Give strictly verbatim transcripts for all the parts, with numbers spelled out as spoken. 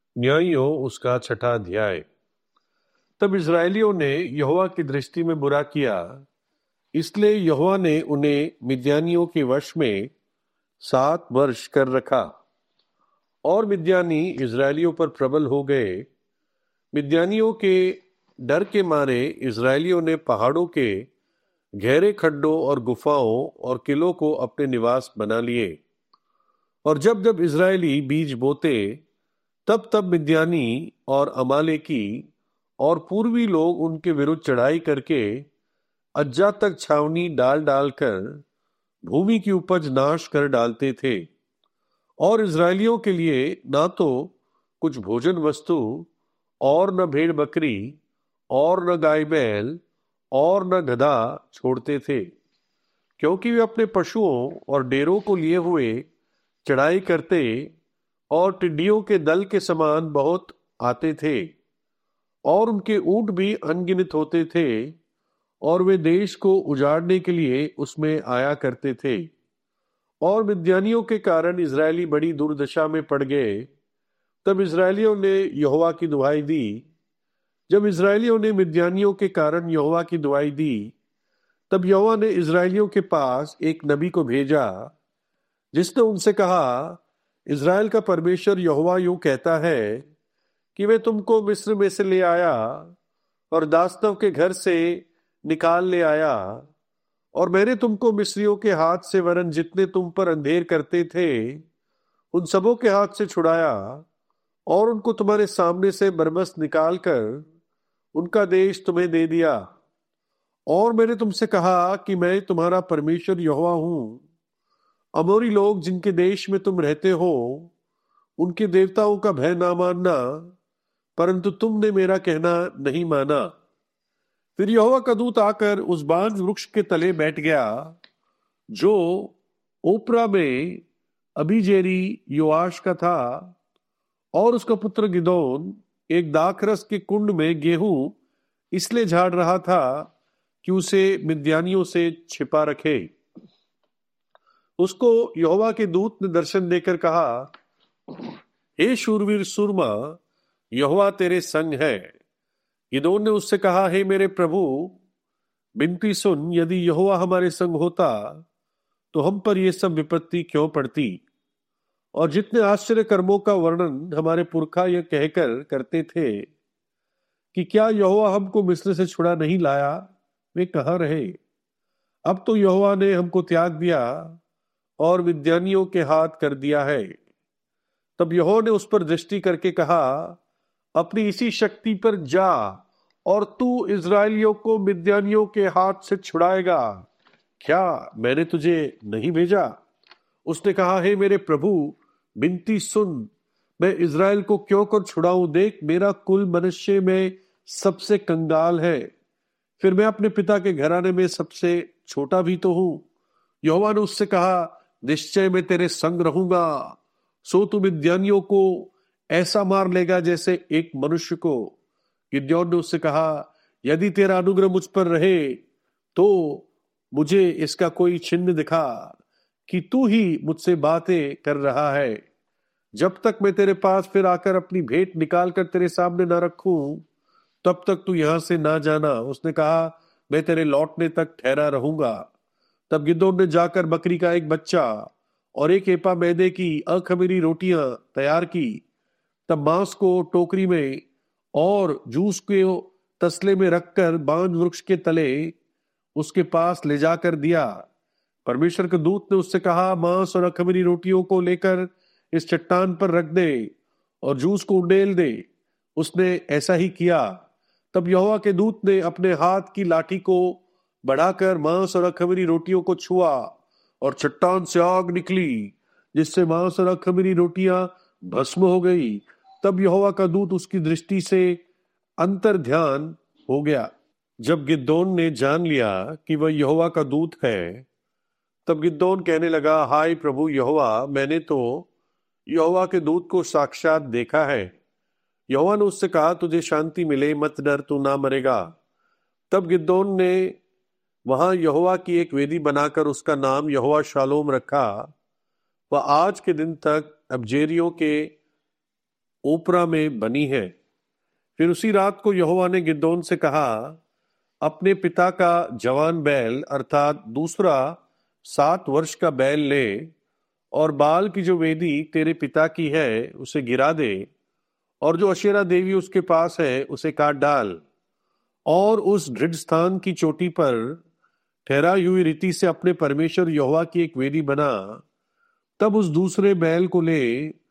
न्यायियों उसका छठा अध्याय। तब इस्राएलियों ने यहोवा की दृष्टि में बुरा किया, इसलिए यहोवा ने उन्हें मिद्यानियों के वश में सात वर्ष कर रखा। और मिद्यानी इस्राएलियों पर प्रबल हो गए। मिद्यानियों के डर के मारे इस्राएलियों ने पहाड़ों के गहरे खड्डों और गुफाओं और किलों को अपने निवास बना लिए। और जब जब इस्राएली बीज बोते, तब तब मिद्यानी और अमालेकी और पूर्वी लोग उनके विरुद्ध चढ़ाई करके अज्जा तक छावनी डाल डालकर भूमि की उपज नाश कर डालते थे। और इस्राएलियों के लिए ना तो कुछ भोजन वस्तु और न भेड़ बकरी और न गाय बैल और न गधा छोड़ते थे, क्योंकि वे अपने पशुओं और डेरों को लिए हुए चढ़ाई करते और टिड्डियों के दल के समान बहुत आते थे। और उनके ऊंट भी अनगिनत होते थे, और वे देश को उजाड़ने के लिए उसमें आया करते थे। और मिद्यानियों के कारण इस्राएली बड़ी दुर्दशा में पड़ गए। तब इस्राएलियों ने यहोवा की दुहाई दी। जब इस्राएलियों ने मिद्यानियों के कारण यहोवा की दुहाई दी, तब यहोवा ने इस्राएलियों के पास एक नबी को भेजा, जिसने उनसे कहा, इस्राएल का परमेश्वर यहोवा यूं कहता है कि मैं तुमको मिस्र में से ले आया और दासनों के घर से निकाल ले आया, और मैंने तुमको मिस्रियों के हाथ से, वरन जितने तुम पर अंधेर करते थे उन सबों के हाथ से छुड़ाया, और उनको तुम्हारे सामने से बरबस निकाल कर उनका देश तुम्हें दे दिया। और मैंने तुमसे कहा कि मैं तुम्हारा परमेश्वर यहोवा हूं। अमोरी लोग जिनके देश में तुम रहते हो, उनके देवताओं का भय ना मानना, परंतु तुमने मेरा कहना नहीं माना। फिर यहोवा का दूत आकर उस बांज वृक्ष के तले बैठ गया, जो ओपरा में अबीजेरी योआश का था। और उसका पुत्र गिदोन एक दाखरस के कुंड में गेहूं इसलिए झाड़ रहा था कि उसे मिद्यानियों से छिपा रखे। उसको यहोवा के दूत ने दर्शन देकर कहा, हे शूरवीर सूरमा, यहोवा तेरे संग है। गिदोन ने उससे कहा, हे मेरे प्रभु, बिनती सुन, यदि यहोवा हमारे संग होता तो हम पर यह सब विपत्ति क्यों पड़ती। और जितने आश्चर्य कर्मों का वर्णन हमारे पुरखा यह कहकर करते थे कि क्या यहोवा हमको मिस्र से छुड़ा नहीं लाया, वे कहाँ रहे। अब तो यहोवा ने हमको त्याग दिया और मिद्यानियों के हाथ कर दिया है। तब यहोवा ने उस पर दृष्टि करके कहा, अपनी इसी शक्ति पर जा, और तू इस्राएलियों को मिद्यानियों के हाथ से छुड़ाएगा। क्या मैंने तुझे नहीं भेजा? उसने कहा, हे मेरे प्रभु, बिनती सुन, मैं इस्राएल को क्यों कर छुड़ाऊं? देख, मेरा कुल मनुष्य में सबसे कंगाल है, फिर मैं अपने पिता के घराने में सबसे छोटा भी तो हूं। यहोवा ने उससे कहा, निश्चय मैं तेरे संग रहूंगा, सो तू मिद्यानियों को ऐसा मार लेगा जैसे एक मनुष्य को। गिद्योन ने उससे कहा, यदि तेरा अनुग्रह मुझ पर रहे तो मुझे इसका कोई चिन्ह दिखा कि तू ही मुझसे बातें कर रहा है। जब तक मैं तेरे पास फिर आकर अपनी भेंट निकाल कर तेरे सामने ना रखूं, तब तक तू यहां से ना जाना। उसने कहा, मैं तेरे लौटने तक ठहरा रहूंगा। तब गिदोन ने जाकर बकरी का एक बच्चा और एक एपा मैदे की अखमीरी रोटियां तैयार की। तब मांस को टोकरी में और जूस के तसले में रखकर बांज वृक्ष के तले उसके पास ले जाकर दिया। परमेश्वर के दूत ने उससे कहा, मांस और अखमीरी रोटियों को लेकर इस चट्टान पर रख दे और जूस को उंडेल दे। उसने ऐसा ही किया। तब यहोवा के दूत ने अपने हाथ की लाठी को बढ़ाकर मांस और अखमीरी रोटियों को छुआ, और चट्टान से आग निकली, जिससे मांस और अखमीरी रोटियां भस्म हो गई। तब यहोवा का दूत उसकी दृष्टि से अंतर ध्यान हो गया। जब गिदोन ने जान लिया कि वह यहोवा का दूत है, तब गिदोन कहने लगा, हाय प्रभु यहोवा, मैंने तो यहोवा के दूत को साक्षात देखा है। यहोवा ने उससे कहा, तुझे शांति मिले, मत डर, तू ना मरेगा। तब गिदोन ने वहां यहोवा की एक वेदी बनाकर उसका नाम यहोवा शालोम रखा। वह आज के दिन तक अबजेरियों के ओपरा में बनी है। फिर उसी रात को यहोवा ने गिदोन से कहा, अपने पिता का जवान बैल अर्थात दूसरा सात वर्ष का बैल ले और बाल की जो वेदी तेरे पिता की है उसे गिरा दे, और जो अशेरा देवी उसके पास है उसे काट डाल, और उस दृढ़ स्थान की चोटी पर ठहराई हुई रीति से अपने परमेश्वर यहोवा की एक वेदी बना। तब उस दूसरे बैल को ले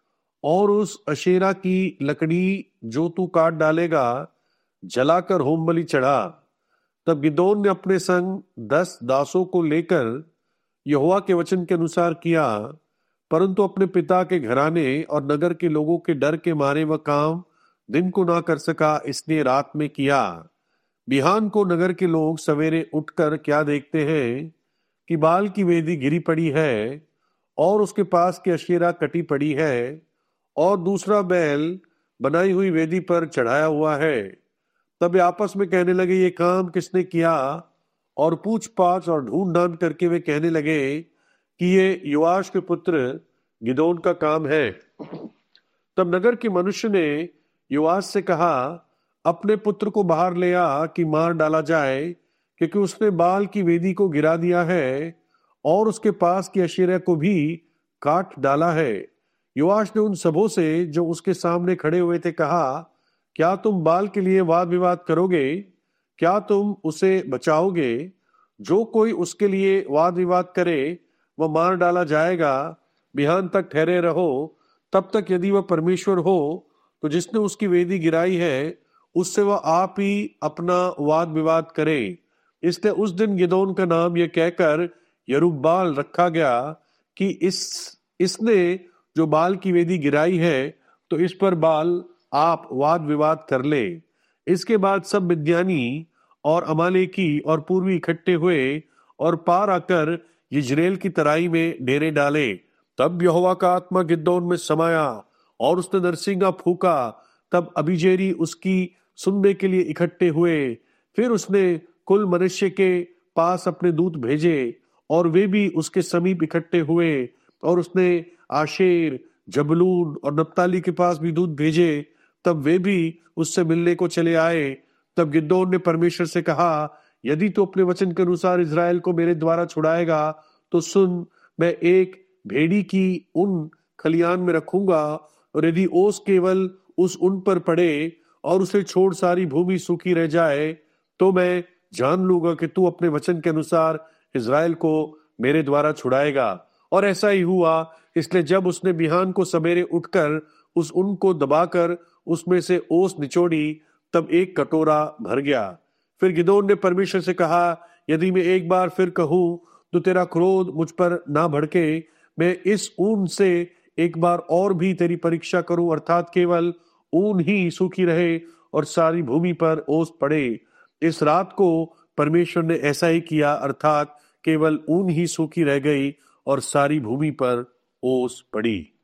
और उस अशेरा की लकड़ी जो तू काट डालेगा जलाकर होम बलि चढ़ा। तब गिदोन ने अपने संग दस दासों को लेकर यहोवा के वचन के अनुसार किया, परंतु अपने पिता के घराने और नगर के लोगों के डर के मारे वह काम दिन को ना कर सका, इसलिए रात में किया। बिहान को नगर के लोग सवेरे उठकर क्या देखते हैं कि बाल की वेदी गिरी पड़ी है और उसके पास की अशेरा कटी पड़ी है, और दूसरा बैल बनाई हुई वेदी पर चढ़ाया हुआ है। तब वे आपस में कहने लगे, ये काम किसने किया? और पूछ पाछ और ढूंढ ढांढ करके वे कहने लगे कि ये योआश के पुत्र गिदोन का काम है। तब नगर के मनुष्य ने योआश से कहा, अपने पुत्र को बाहर ले आ कि मार डाला जाए, क्योंकि उसने बाल की वेदी को गिरा दिया है और उसके पास की अशेरा को भी काट डाला है। योआश ने उन सबों से जो उसके सामने खड़े हुए थे कहा, क्या तुम बाल के लिए वाद विवाद करोगे? क्या तुम उसे बचाओगे? जो कोई उसके लिए वाद विवाद करे वह मार डाला जाएगा। बिहान तक ठहरे रहो, तब तक यदि वह परमेश्वर हो तो जिसने उसकी वेदी गिराई है उससे वह आप ही अपना वाद विवाद करे। इसलिए उस दिन गिदोन का नाम यह कहकर यरूब्बाल रखा गया कि इस इसने जो बाल की वेदी गिराई है तो इस पर बाल आप वाद विवाद कर ले। इसके बाद सब मिद्यानी और अमालेकी और पूर्वी इकट्ठे हुए और पार आकर यिज्रेल की तराई में डेरे डाले। तब यहोवा का आत्मा गिदोन में समाया और उसने नरसिंगा फूका। तब अबीजेरी उसकी सुनने के लिए इकट्ठे हुए। फिर उसने कुल मनुष्य के पास अपने दूत भेजे और वे भी उसके समीप इकट्ठे हुए, और उसने आशेर, जबलून और नप्ताली के पास भी दूत भेजे। तब वे भी उससे मिलने को चले आए। तब गिदोन ने परमेश्वर से कहा, यदि तू अपने वचन के अनुसार इजराइल को मेरे द्वारा छुड़ाएगा तो सुन, मैं एक भेड़ी की उन खलियान में रखूंगा, और यदि ओस केवल उस उन पर पड़े और उसे छोड़ सारी भूमि सूखी रह जाए तो मैं जान लूंगा कि तू अपने वचन के अनुसार इजराइल को मेरे द्वारा छुड़ाएगा। और ऐसा ही हुआ। इसलिए जब उसने बिहान को सवेरे उठकर उस ऊन को दबाकर उसमें से ओस निचोड़ी, तब एक कटोरा भर गया। फिर गिदोन ने परमेश्वर से कहा, यदि मैं एक बार फिर कहूं तो तेरा क्रोध मुझ पर ना भड़के, मैं इस ऊन से एक बार और भी तेरी परीक्षा करूं, अर्थात केवल ऊन ही सूखी रहे और सारी भूमि पर ओस पड़े। इस रात को परमेश्वर ने ऐसा ही किया, अर्थात केवल ऊन ही सूखी रह गई और सारी भूमि पर ओस पड़ी।